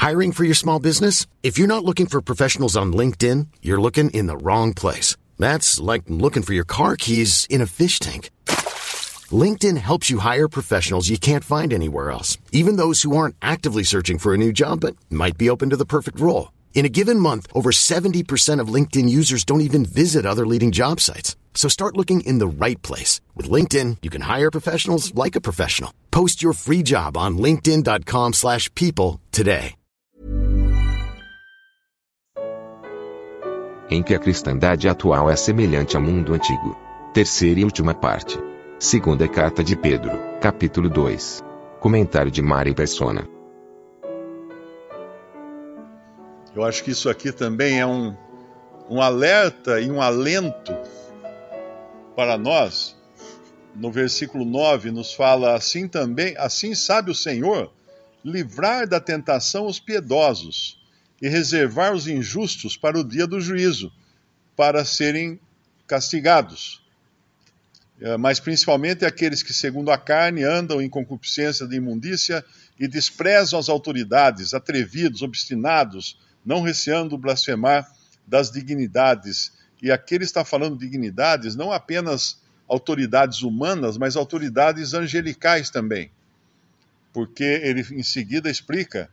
Hiring for your small business? If you're not looking for professionals on LinkedIn, you're looking in the wrong place. That's like looking for your car keys in a fish tank. LinkedIn helps you hire professionals you can't find anywhere else, even those who aren't actively searching for a new job but might be open to the perfect role. In a given month, over 70% of LinkedIn users don't even visit other leading job sites. So start looking in the right place. With LinkedIn, you can hire professionals like a professional. Post your free job on linkedin.com/people today. Em que a cristandade atual é semelhante ao mundo antigo. Terceira e última parte. Segunda carta de Pedro, capítulo 2. Comentário de Mari Persona. Eu acho que isso aqui também é um alerta e um alento para nós. No versículo 9 nos fala assim também: assim sabe o Senhor livrar da tentação os piedosos e reservar os injustos para o dia do juízo, para serem castigados. Mas principalmente aqueles que, segundo a carne, andam em concupiscência de imundícia e desprezam as autoridades, atrevidos, obstinados, não receando blasfemar das dignidades. E aqui ele está falando de dignidades, não apenas autoridades humanas, mas autoridades angelicais também. Porque ele em seguida explica: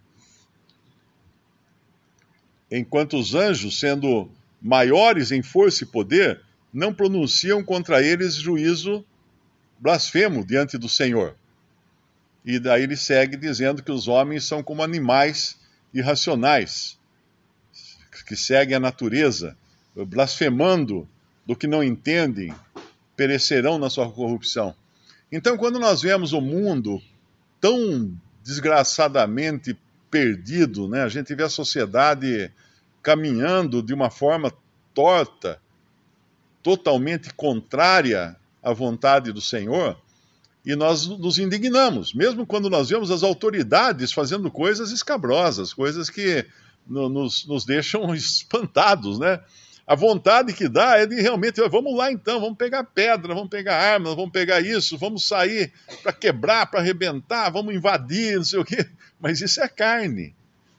enquanto os anjos, sendo maiores em força e poder, não pronunciam contra eles juízo blasfemo diante do Senhor. E daí ele segue dizendo que os homens são como animais irracionais, que seguem a natureza, blasfemando do que não entendem, perecerão na sua corrupção. Então, quando nós vemos o mundo tão desgraçadamente perdido, né? A gente vê a sociedade caminhando de uma forma torta, totalmente contrária à vontade do Senhor, e nós nos indignamos, mesmo quando nós vemos as autoridades fazendo coisas escabrosas, coisas que nos deixam espantados, né? A vontade que dá é de realmente, vamos lá então, vamos pegar pedra, vamos pegar armas, vamos pegar isso, vamos sair para quebrar, para arrebentar, vamos invadir, não sei o quê. Mas isso é carne.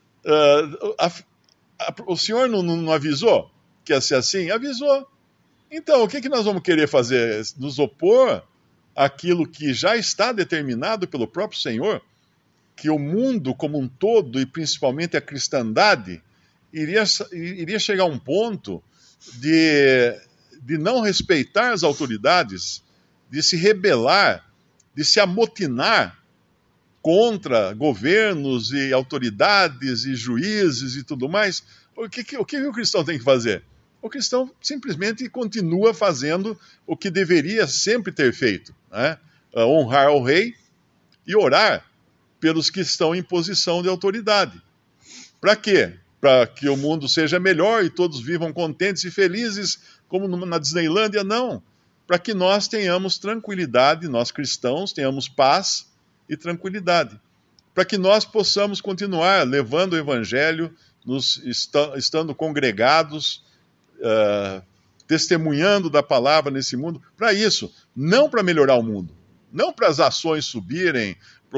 O Senhor não avisou que ia ser assim? Avisou. Então, o que nós vamos querer fazer? Nos opor àquilo que já está determinado pelo próprio Senhor, que o mundo como um todo, e principalmente a cristandade, iria chegar a um ponto de não respeitar as autoridades, de se rebelar, de se amotinar contra governos e autoridades e juízes e tudo mais. O que o cristão tem que fazer? O cristão simplesmente continua fazendo o que deveria sempre ter feito, né? Honrar o rei e orar pelos que estão em posição de autoridade. Para quê? Para que o mundo seja melhor e todos vivam contentes e felizes, como na Disneylândia? Não. Para que nós tenhamos tranquilidade, nós cristãos tenhamos paz e tranquilidade. Para que nós possamos continuar levando o evangelho, estando congregados, testemunhando da palavra nesse mundo. Para isso, não para melhorar o mundo, não para as ações subirem,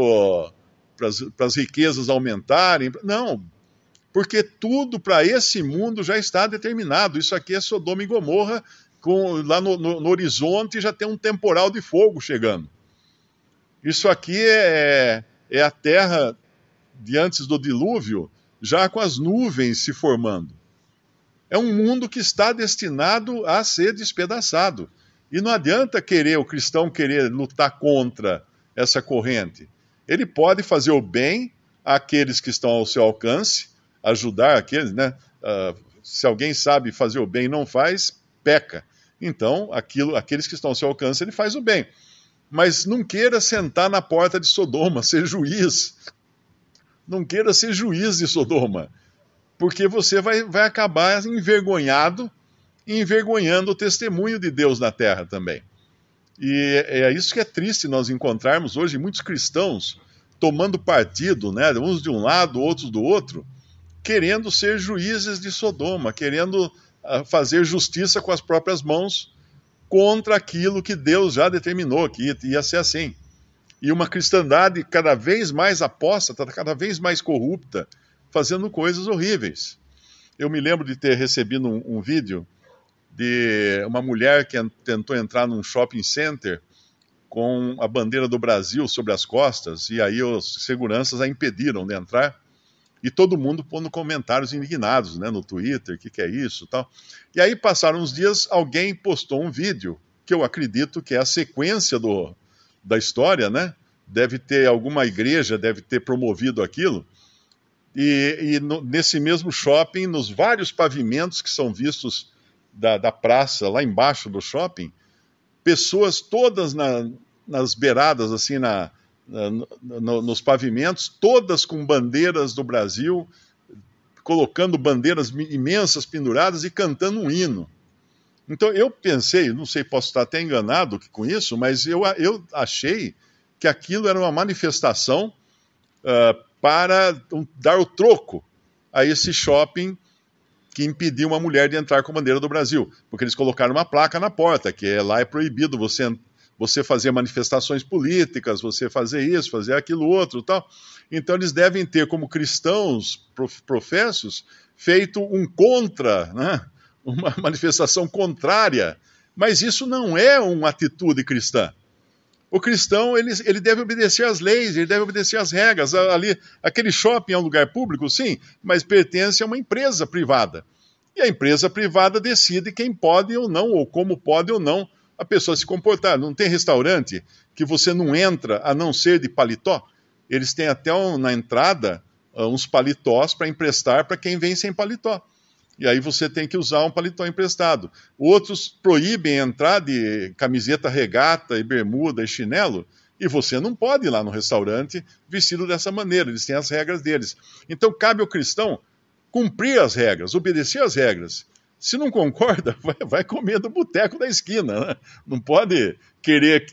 para as riquezas aumentarem, não. Porque tudo para esse mundo já está determinado. Isso aqui é Sodoma e Gomorra, lá no horizonte já tem um temporal de fogo chegando. Isso aqui é a terra de antes do dilúvio, já com as nuvens se formando. É um mundo que está destinado a ser despedaçado. E não adianta o cristão querer lutar contra essa corrente. Ele pode fazer o bem àqueles que estão ao seu alcance, ajudar aqueles, né? Se alguém sabe fazer o bem e não faz, peca. Então, aqueles que estão ao seu alcance, ele faz o bem. Mas não queira sentar na porta de Sodoma, ser juiz. Não queira ser juiz de Sodoma, porque você vai acabar envergonhado e envergonhando o testemunho de Deus na terra também. E é isso que é triste nós encontrarmos hoje muitos cristãos tomando partido, né, uns de um lado, outros do outro, querendo ser juízes de Sodoma, querendo fazer justiça com as próprias mãos contra aquilo que Deus já determinou que ia ser assim. E uma cristandade cada vez mais apóstata, cada vez mais corrupta, fazendo coisas horríveis. Eu me lembro de ter recebido um vídeo de uma mulher que tentou entrar num shopping center com a bandeira do Brasil sobre as costas, e aí os seguranças a impediram de entrar, e todo mundo pondo comentários indignados, né, no Twitter, o que é isso, tal. E aí passaram uns dias, alguém postou um vídeo, que eu acredito que é a sequência da história, né, deve ter alguma igreja, deve ter promovido aquilo, nesse mesmo shopping, nos vários pavimentos que são vistos da praça, lá embaixo do shopping, pessoas todas nas beiradas, assim, nos pavimentos, todas com bandeiras do Brasil, colocando bandeiras imensas penduradas e cantando um hino. Então eu pensei, não sei, posso estar até enganado com isso, mas eu achei que aquilo era uma manifestação para dar o troco a esse shopping que impediu uma mulher de entrar com a bandeira do Brasil, porque eles colocaram uma placa na porta, que lá é proibido você fazer manifestações políticas, você fazer isso, fazer aquilo outro, tal. Então eles devem ter, como cristãos professos, feito um contra, né? Uma manifestação contrária, mas isso não é uma atitude cristã. O cristão, ele deve obedecer às leis, ele deve obedecer às regras. Ali, aquele shopping é um lugar público, sim, mas pertence a uma empresa privada. E a empresa privada decide quem pode ou não, ou como pode ou não a pessoa se comportar. Não tem restaurante que você não entra a não ser de paletó? Eles têm até na entrada uns paletós para emprestar para quem vem sem paletó. E aí você tem que usar um paletó emprestado. Outros proíbem entrar de camiseta regata e bermuda e chinelo, e você não pode ir lá no restaurante vestido dessa maneira, eles têm as regras deles. Então cabe ao cristão cumprir as regras, obedecer às regras. Se não concorda, vai comer do boteco da esquina, né? Não pode querer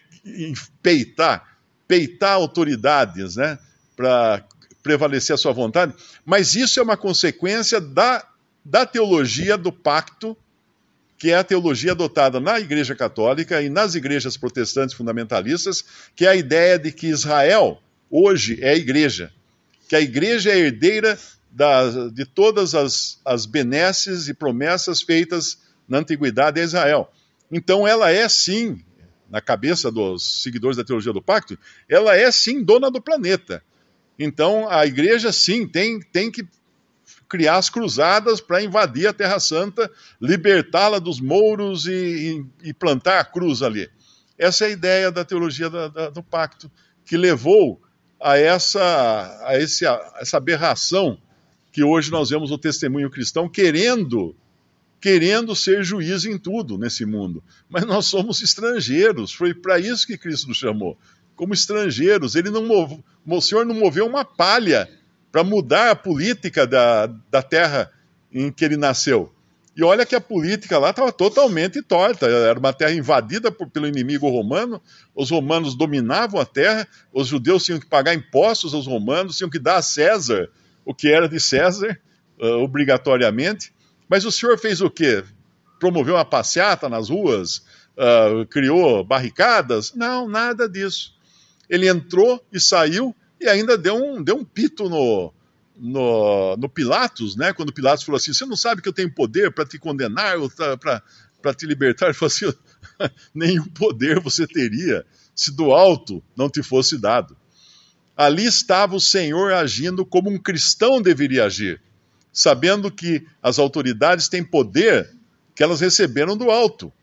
peitar autoridades, né, para prevalecer a sua vontade, mas isso é uma consequência da teologia do pacto, que é a teologia adotada na Igreja Católica e nas igrejas protestantes fundamentalistas, que é a ideia de que Israel hoje é a igreja, que a igreja é herdeira de todas as benesses e promessas feitas na antiguidade a Israel. Então ela é sim, na cabeça dos seguidores da teologia do pacto, ela é sim dona do planeta. Então a igreja sim tem que criar as cruzadas para invadir a Terra Santa, libertá-la dos mouros e plantar a cruz ali. Essa é a ideia da teologia do pacto, que levou a essa aberração que hoje nós vemos o testemunho cristão querendo ser juiz em tudo nesse mundo. Mas nós somos estrangeiros, foi para isso que Cristo nos chamou, como estrangeiros. O Senhor não moveu uma palha para mudar a política da terra em que ele nasceu. E olha que a política lá estava totalmente torta, era uma terra invadida pelo inimigo romano, os romanos dominavam a terra, os judeus tinham que pagar impostos aos romanos, tinham que dar a César o que era de César, obrigatoriamente. Mas o Senhor fez o quê? Promoveu uma passeata nas ruas? Criou barricadas? Não, nada disso. Ele entrou e saiu e ainda deu um pito no Pilatos, né? Quando Pilatos falou assim, você não sabe que eu tenho poder para te condenar ou para te libertar? Ele falou assim, nenhum poder você teria se do alto não te fosse dado. Ali estava o Senhor agindo como um cristão deveria agir, sabendo que as autoridades têm poder que elas receberam do alto.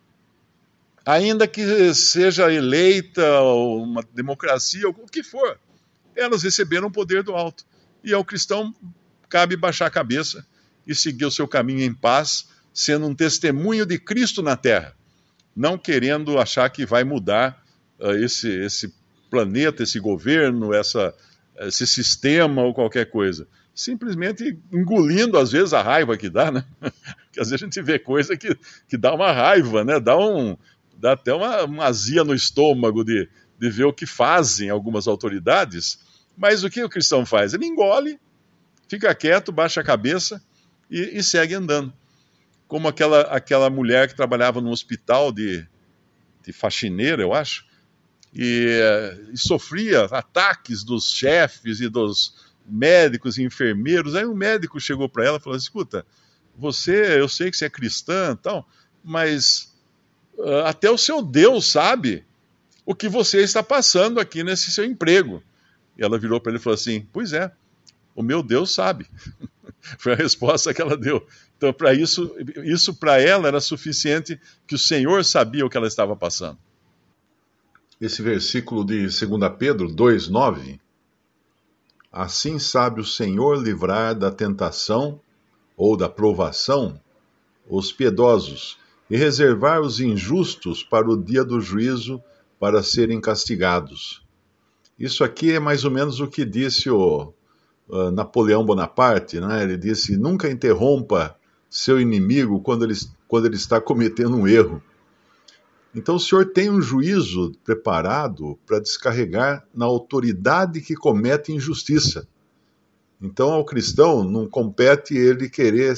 Ainda que seja eleita uma democracia, ou o que for, elas receberam o poder do alto. E ao cristão cabe baixar a cabeça e seguir o seu caminho em paz, sendo um testemunho de Cristo na terra, não querendo achar que vai mudar esse planeta, esse governo, esse sistema ou qualquer coisa. Simplesmente engolindo, às vezes, a raiva que dá, né? Porque às vezes a gente vê coisa que dá uma raiva, né? Dá até uma azia no estômago de ver o que fazem algumas autoridades. Mas o que o cristão faz? Ele engole, fica quieto, baixa a cabeça e segue andando. Como aquela mulher que trabalhava num hospital de faxineira, eu acho, e sofria ataques dos chefes e dos médicos e enfermeiros. Aí um médico chegou para ela e falou: escuta, eu sei que você é cristã e tal, mas até o seu Deus sabe o que você está passando aqui nesse seu emprego. E ela virou para ele e falou assim: pois é, o meu Deus sabe. Foi a resposta que ela deu. Então, para isso para ela era suficiente, que o Senhor sabia o que ela estava passando. Esse versículo de 2 Pedro 2,9: assim sabe o Senhor livrar da tentação ou da provação os piedosos e reservar os injustos para o dia do juízo, para serem castigados. Isso aqui é mais ou menos o que disse o Napoleão Bonaparte, né? Ele disse: nunca interrompa seu inimigo quando ele está cometendo um erro. Então o Senhor tem um juízo preparado para descarregar na autoridade que comete injustiça. Então ao cristão não compete ele querer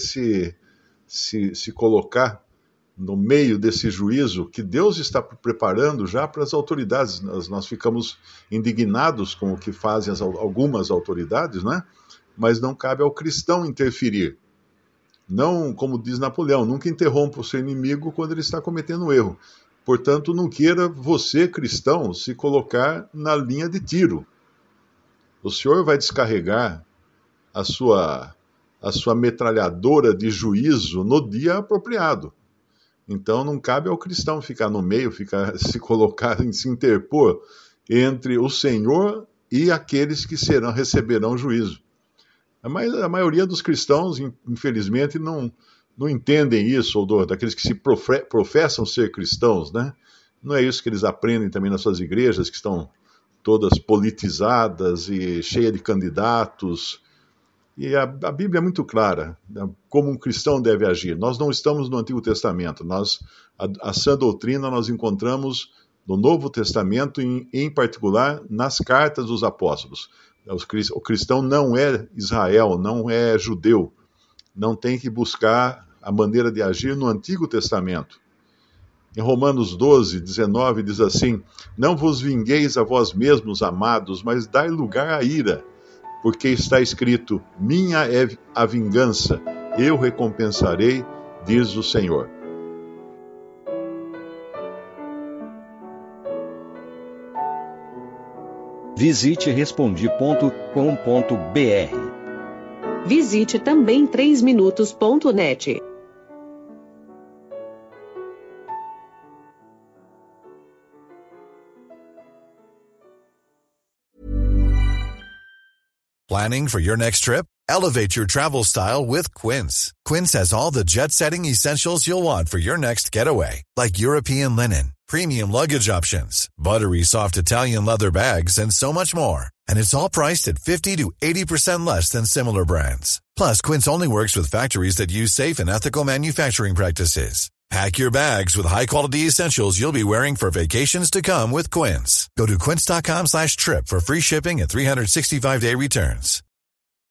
se colocar no meio desse juízo que Deus está preparando já para as autoridades. Nós ficamos indignados com o que fazem algumas autoridades, né? Mas não cabe ao cristão interferir. Não, como diz Napoleão, nunca interrompa o seu inimigo quando ele está cometendo um erro. Portanto, não queira você, cristão, se colocar na linha de tiro. O Senhor vai descarregar a sua metralhadora de juízo no dia apropriado. Então não cabe ao cristão ficar no meio, se colocar, se interpor entre o Senhor e aqueles que receberão juízo. Mas a maioria dos cristãos, infelizmente, não entendem isso, ou daqueles que se professam ser cristãos, né? Não é isso que eles aprendem também nas suas igrejas, que estão todas politizadas e cheias de candidatos. E a Bíblia é muito clara, como um cristão deve agir. Nós não estamos no Antigo Testamento. A sã doutrina nós encontramos no Novo Testamento, em particular nas cartas dos apóstolos. O cristão não é Israel, não é judeu. Não tem que buscar a maneira de agir no Antigo Testamento. Em Romanos 12, 19, diz assim: não vos vingueis a vós mesmos, amados, mas dai lugar à ira, porque está escrito: minha é a vingança, eu recompensarei, diz o Senhor. Visite Respondi.com.br. Visite também 3minutos.net. Planning for your next trip? Elevate your travel style with Quince. Quince has all the jet-setting essentials you'll want for your next getaway, like European linen, premium luggage options, buttery soft Italian leather bags, and so much more. And it's all priced at 50 to 80% less than similar brands. Plus, Quince only works with factories that use safe and ethical manufacturing practices. Pack your bags with high-quality essentials you'll be wearing for vacations to come with Quince. Go to quince.com/trip for free shipping and 365-day returns.